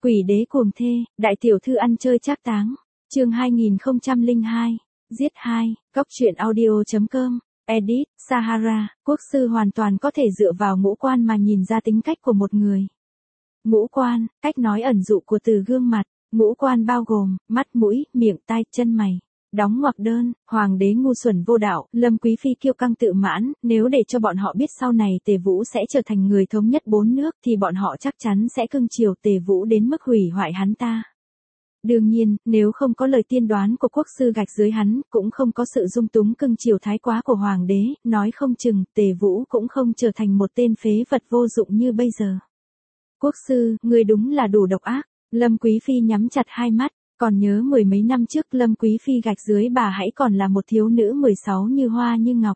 Quỷ đế cuồng thê, đại tiểu thư ăn chơi trác táng. Chương 2002. Giết 2, Cốc truyện audio.com. Edit, Sahara, quốc sư hoàn toàn có thể dựa vào ngũ quan mà nhìn ra tính cách của một người. Ngũ quan, cách nói ẩn dụ của từ gương mặt. Ngũ quan bao gồm mắt, mũi, miệng, tai, chân mày. Đóng ngoặc đơn, hoàng đế ngu xuẩn vô đạo, Lâm Quý Phi kiêu căng tự mãn, nếu để cho bọn họ biết sau này Tề Vũ sẽ trở thành người thống nhất bốn nước thì bọn họ chắc chắn sẽ cưng chiều Tề Vũ đến mức hủy hoại hắn ta. Đương nhiên, nếu không có lời tiên đoán của quốc sư gạch dưới hắn, cũng không có sự dung túng cưng chiều thái quá của hoàng đế, nói không chừng Tề Vũ cũng không trở thành một tên phế vật vô dụng như bây giờ. Quốc sư, ngươi đúng là đủ độc ác. Lâm Quý Phi nhắm chặt hai mắt. Còn nhớ mười mấy năm trước Lâm Quý Phi gạch dưới bà hãy còn là một thiếu nữ 16 như hoa như ngọc.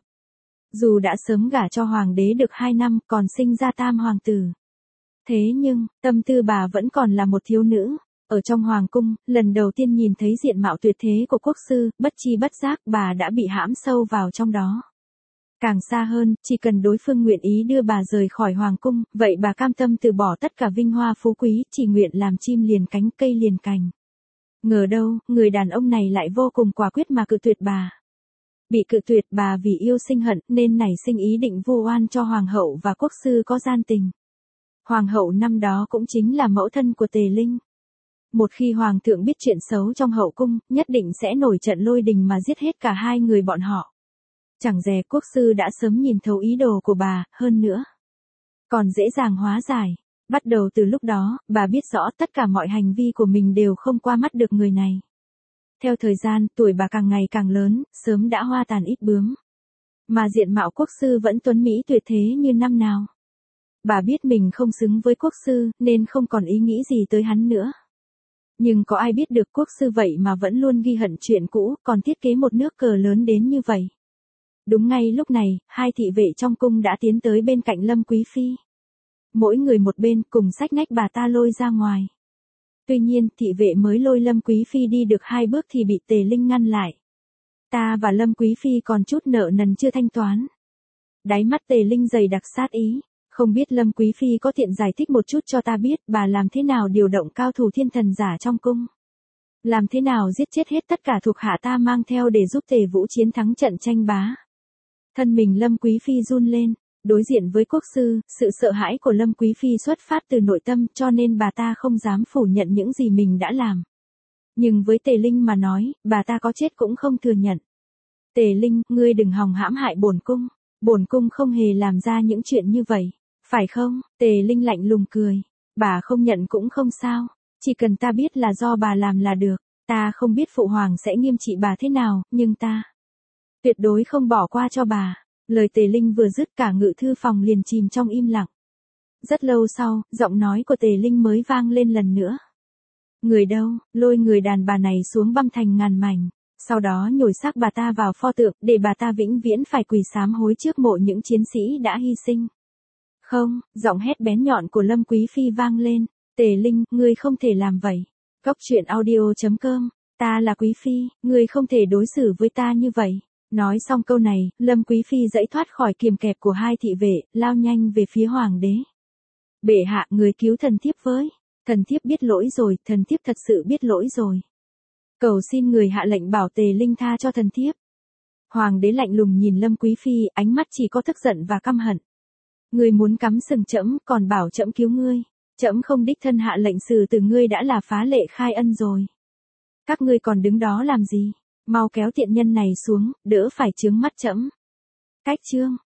Dù đã sớm gả cho hoàng đế được 2 năm còn sinh ra tam hoàng tử. Thế nhưng, tâm tư bà vẫn còn là một thiếu nữ. Ở trong hoàng cung, lần đầu tiên nhìn thấy diện mạo tuyệt thế của quốc sư, bất chi bất giác bà đã bị hãm sâu vào trong đó. Càng xa hơn, chỉ cần đối phương nguyện ý đưa bà rời khỏi hoàng cung, vậy bà cam tâm từ bỏ tất cả vinh hoa phú quý, chỉ nguyện làm chim liền cánh cây liền cành. Ngờ đâu, người đàn ông này lại vô cùng quả quyết mà cự tuyệt bà. Bị cự tuyệt bà vì yêu sinh hận nên nảy sinh ý định vu oan cho hoàng hậu và quốc sư có gian tình. Hoàng hậu năm đó cũng chính là mẫu thân của Tề Linh. Một khi hoàng thượng biết chuyện xấu trong hậu cung, nhất định sẽ nổi trận lôi đình mà giết hết cả hai người bọn họ. Chẳng dè quốc sư đã sớm nhìn thấu ý đồ của bà, hơn nữa còn dễ dàng hóa giải. Bắt đầu từ lúc đó, bà biết rõ tất cả mọi hành vi của mình đều không qua mắt được người này. Theo thời gian, tuổi bà càng ngày càng lớn, sớm đã hoa tàn ít bướm. Mà diện mạo quốc sư vẫn tuấn mỹ tuyệt thế như năm nào. Bà biết mình không xứng với quốc sư, nên không còn ý nghĩ gì tới hắn nữa. Nhưng có ai biết được quốc sư vậy mà vẫn luôn ghi hận chuyện cũ, còn thiết kế một nước cờ lớn đến như vậy. Đúng ngay lúc này, hai thị vệ trong cung đã tiến tới bên cạnh Lâm Quý Phi. Mỗi người một bên cùng xách nách bà ta lôi ra ngoài. Tuy nhiên, thị vệ mới lôi Lâm Quý Phi đi được 2 bước thì bị Tề Linh ngăn lại. Ta và Lâm Quý Phi còn chút nợ nần chưa thanh toán. Đáy mắt Tề Linh dày đặc sát ý. Không biết Lâm Quý Phi có tiện giải thích một chút cho ta biết bà làm thế nào điều động cao thủ thiên thần giả trong cung. Làm thế nào giết chết hết tất cả thuộc hạ ta mang theo để giúp Tề Vũ chiến thắng trận tranh bá. Thân mình Lâm Quý Phi run lên. Đối diện với quốc sư, sự sợ hãi của Lâm Quý Phi xuất phát từ nội tâm cho nên bà ta không dám phủ nhận những gì mình đã làm. Nhưng với Tề Linh mà nói, bà ta có chết cũng không thừa nhận. Tề Linh, ngươi đừng hòng hãm hại bổn cung không hề làm ra những chuyện như vậy, phải không? Tề Linh lạnh lùng cười. Bà không nhận cũng không sao, chỉ cần ta biết là do bà làm là được. Ta không biết phụ hoàng sẽ nghiêm trị bà thế nào, nhưng ta tuyệt đối không bỏ qua cho bà. Lời Tề Linh vừa dứt cả ngự thư phòng liền chìm trong im lặng. Rất lâu sau, giọng nói của Tề Linh mới vang lên lần nữa. Người đâu, lôi người đàn bà này xuống băm thành ngàn mảnh, sau đó nhồi xác bà ta vào pho tượng để bà ta vĩnh viễn phải quỳ sám hối trước mộ những chiến sĩ đã hy sinh. Không, giọng hét bén nhọn của Lâm Quý Phi vang lên. Tề Linh, ngươi không thể làm vậy. Cốc truyện audio.com. Ta là Quý Phi, ngươi không thể đối xử với ta như vậy. Nói xong câu này, Lâm Quý Phi giãy thoát khỏi kiềm kẹp của hai thị vệ, lao nhanh về phía hoàng đế. Bệ hạ, người cứu thần thiếp với. Thần thiếp biết lỗi rồi, thần thiếp thật sự biết lỗi rồi. Cầu xin người hạ lệnh bảo Tề Linh tha cho thần thiếp. Hoàng đế lạnh lùng nhìn Lâm Quý Phi, ánh mắt chỉ có tức giận và căm hận. Ngươi muốn cắm sừng trẫm, còn bảo trẫm cứu ngươi. Trẫm không đích thân hạ lệnh xử tử ngươi đã là phá lệ khai ân rồi. Các ngươi còn đứng đó làm gì? Mau kéo tiện nhân này xuống, đỡ phải chướng mắt trẫm. Cách chương.